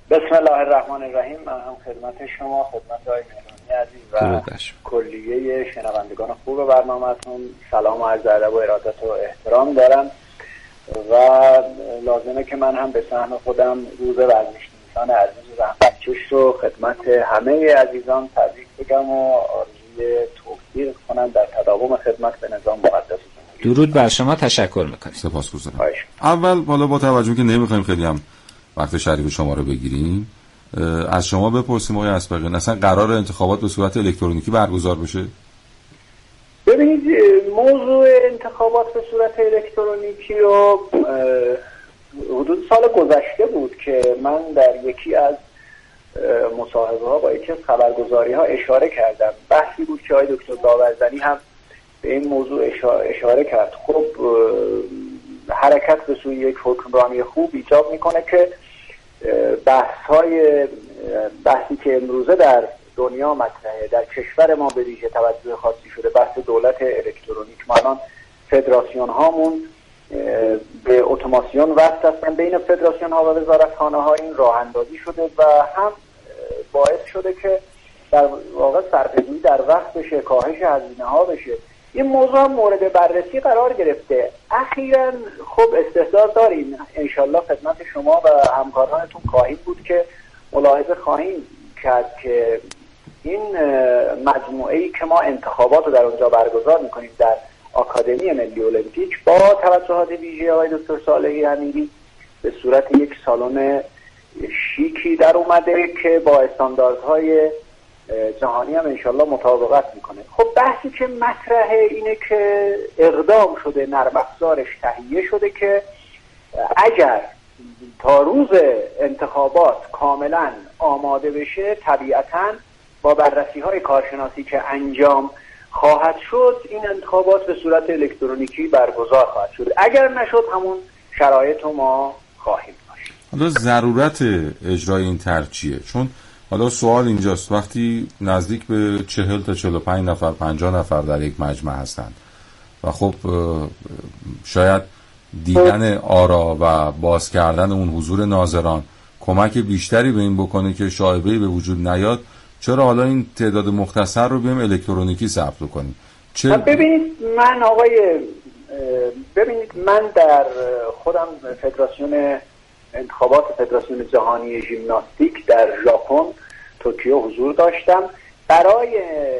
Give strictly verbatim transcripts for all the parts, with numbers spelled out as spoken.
بسم الله الرحمن الرحیم. من هم خدمت شما، خدمت آقای مهرانی عزیز و کلیه شنوندگان خوب برنامه‌تون سلام و عرض ادب و ارادت و احترام دارم و لازمه که من هم به سهم خودم روز ورزش نیسان عزیز و زحمتکش رو خدمت همه عزیزان تبریک بگم و آرزوی توفیق کنم در تداوم خدمت به نظام مقدس. درود بر شما، تشکر میکنیم. سپاسگزارم. اول حالا با توجه که نمیخوایم خیلی هم وقت شریف شما رو بگیریم، از شما بپرسیم آقای اسبقی، اصلا قرار انتخابات به صورت الکترونیکی برگزار بشه؟ ببینید، موضوع انتخابات به صورت الکترونیکی رو حدود سال گذشته بود که من در یکی از مصاحبه ها با یکی از خبرگزاری ها اشاره کردم. بحثی بود که آقای دکتر داورزنی هم به این موضوع اشاره کرد. خب حرکت به سوی یک حکمرانی خوب ایجاب میکنه که بحث های بحثی که امروزه در دنیا مطرحه، در کشور ما به ویژه توجه خاصی شده، بحث دولت الکترونیک. ما الان فدراسیون هامون به اتوماسیون وصل هستن بین فدراسیون ها و وزارتخانه ها. این راه اندازی شده و هم باعث شده که در واقع صرفه‌جویی در وقت بشه، کاهش هزینه ها بشه. این موضوع هم مورد بررسی قرار گرفته. اخیراً خب استحضار داریم، انشالله خدمت شما و همکارانتون خواهید بود که ملاحظه خواهیم کرد که این مجموعه‌ای که ما انتخابات رو در اونجا برگزار میکنیم در آکادمی ملی المپیک با توجهات ویژه آقای دکتر صالحی امیری به صورت یک سالن شیکی در اومده که با استانداردهای جهانی هم انشالله مطابقت میکنه. خب بحثی که مطرحه اینه که اقدام شده، نرم افزارش تهیه شده که اگر تا روز انتخابات کاملا آماده بشه، طبیعتاً با بررسی های کارشناسی که انجام خواهد شد این انتخابات به صورت الکترونیکی برگزار خواهد شد. اگر نشد همون شرایط رو ما خواهیم داشت. حالا ضرورت اجرای این طرح چیه؟ چون حالا سوال اینجاست، وقتی نزدیک به چهل تا چهل و پنج نفر پنجاه نفر در یک مجمع هستند و خب شاید دیدن آرا و باز کردن اون حضور ناظران کمک بیشتری به این بکنه که شایبه‌ای به وجود نیاد، چرا حالا این تعداد مختصر رو بیم الکترونیکی ثبت کنیم؟ چه... ببینید من آقای ببینید من در خودم فدراسیون انتخابات فدراسیون جهانی ژیمناستیک در ژاپن توکیو حضور داشتم. برای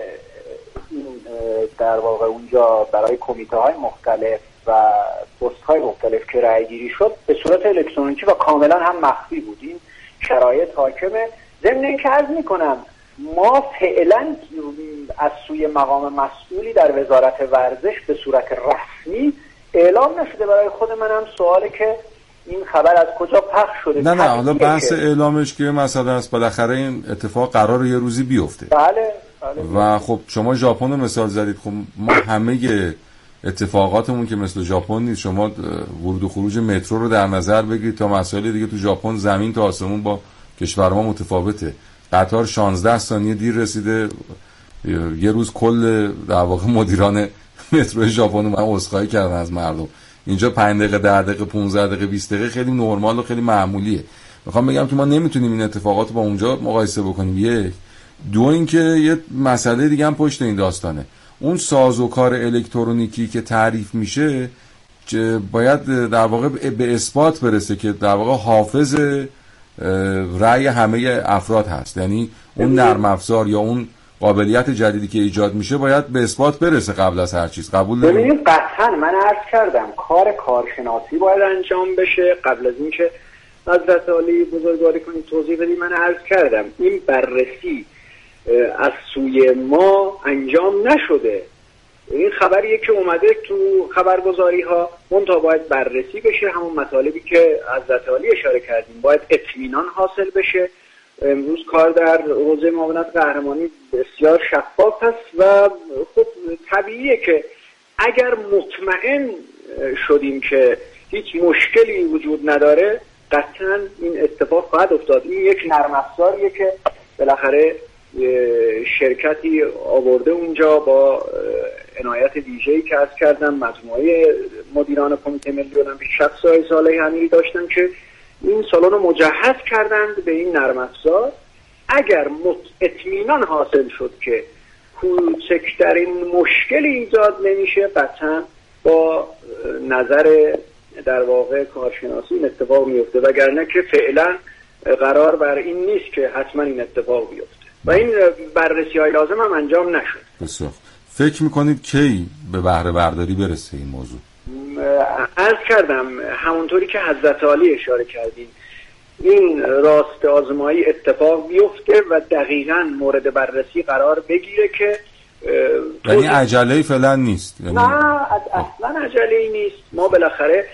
در واقع اونجا برای کمیته های مختلف و پست های مختلف که رأی گیری شد به صورت الکترونیکی و کاملا هم مخفی بود. این شرایط حاکمه. ضمن اینکه عرض میکنم ما فعلا از سوی مقام مسئولی در وزارت ورزش به صورت رسمی اعلام نشده. برای خود منم سواله که این خبر از کجا پخش شده. نه نه حالا بحث اعلامش که مثلا است، بالاخره این اتفاق قرار یه روزی بیفته. بله, بله و خب شما ژاپن رو مثال زدید. خب ما همه اتفاقاتمون که مثل ژاپن نیست. شما ورود و خروج مترو رو در نظر بگیرید تا مسائل دیگه تو ژاپن زمین تا آسمون با کشور ما متفاوته. قطار شانزده ثانیه دیر رسیده. یه روز کل در واقع مدیران مترو ژاپن من عذرخواهی کردن از مردم. اینجا پنج دقیقه ده دقیقه پانزده دقیقه بیست دقیقه خیلی نرمال و خیلی معمولیه. میخوام بگم که ما نمیتونیم این اتفاقات با اونجا مقایسه بکنیم. یک دو اینکه یه مسئله دیگه هم پشت این داستانه. اون سازوکار الکترونیکی که تعریف میشه باید در واقع به اثبات برسه که در واقع حافظ رأی همه افراد هست. یعنی اون نرم افزار یا اون قابلیت جدیدی که ایجاد میشه باید به اثبات برسه قبل از هر چیز. قبول دارید؟ ببینید قطعا من عرض کردم کار کارشناسی باید انجام بشه. قبل از اینکه حضرت عالی بزرگواری کنید توضیح بدید، من عرض کردم این بررسی از سوی ما انجام نشده. این خبریه که اومده تو خبرگزاری ها، منتها باید بررسی بشه. همون مطالبی که حضرت عالی اشاره کردیم باید اطمینان حاصل بشه. امروز کار در حوزه معاونت قهرمانی بسیار شفاف است و خب طبیعیه که اگر مطمئن شدیم که هیچ مشکلی وجود نداره قطعا این اتفاق خواهد افتاد. این یک نرم افزاریه که بالاخره شرکتی آورده اونجا با عنایت ویژه‌ای که عرض کردم مجموعه مدیران کمیته ملی المپیک شخص آقای صالحی امیری داشتن که این سالن رو مجهز کردند به این نرم افزار. اگر اطمینان حاصل شد که کوچکترین مشکلی ایجاد نمیشه، قطعا با نظر در واقع کارشناسی این اتفاق میفته، وگرنه که فعلا قرار بر این نیست که حتما این اتفاق بیفته و این بررسی های لازم هم انجام نشد. بسیار. فکر میکنید کی به بهره برداری برسه این موضوع؟ عرض کردم همونطوری که حضرت عالی اشاره کردیم، این راست آزمایی اتفاق بیفته و دقیقاً مورد بررسی قرار بگیره که یعنی عجله‌ای فعلا نیست. یعنی... نه اصلا عجله‌ای نیست. ما بالاخره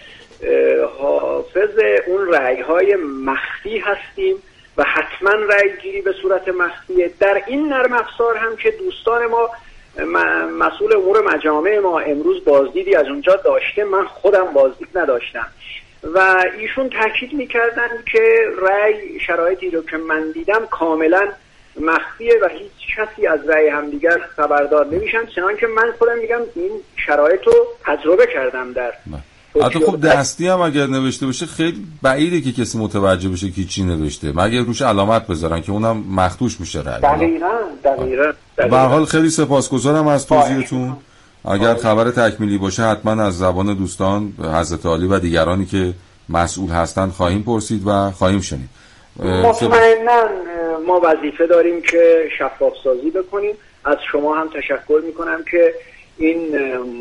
حافظ اون رأی‌های مخفی هستیم و حتما رأی گیری به صورت مخفیه. در این نرم افزار هم که دوستان ما مسئول امور مجامع ما امروز بازدیدی از اونجا داشته، من خودم بازدید نداشتم و ایشون تاکید میکردن که رأی شرایطی رو که من دیدم کاملا مخفیه و هیچ کسی از رأی همدیگر خبردار نمیشن، چنان که من خودم میگم این شرایط رو تجربه کردم. در حتی خب دستی هم اگر نوشته باشه خیلی بعیده که کسی متوجه بشه که چی نوشته، مگه روش علامت بذارن که اونم مخدوش میشه رأی. دقیقاً دقیقاً. به هر حال خیلی سپاسگزارم از توضیحتون. اگر خبر تکمیلی باشه حتما از زبان دوستان حضرت عالی و دیگرانی که مسئول هستند خواهیم پرسید و خواهیم شنید. مطمئناً ما وظیفه داریم که شفاف سازی بکنیم. از شما هم تشکر میکنم که این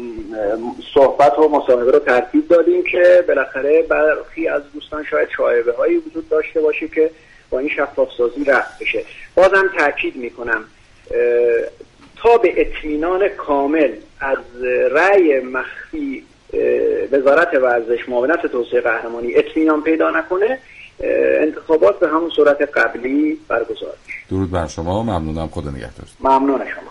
صحبت و مصاحبه رو ترتیب دادیم که بالاخره برخی از دوستان شاید شایبه هایی وجود داشته باشه که با این شفاف سازی رفع بشه. بازم تاکید میکنم تا به اطمینان کامل از رأی مخفی وزارت ورزش معاونت توسعه قهرمانی اطمینان پیدا نکنه، انتخابات به همون صورت قبلی برگزار میشه. درود بر شما، ممنونم. خدا نگهدار. ممنون شما.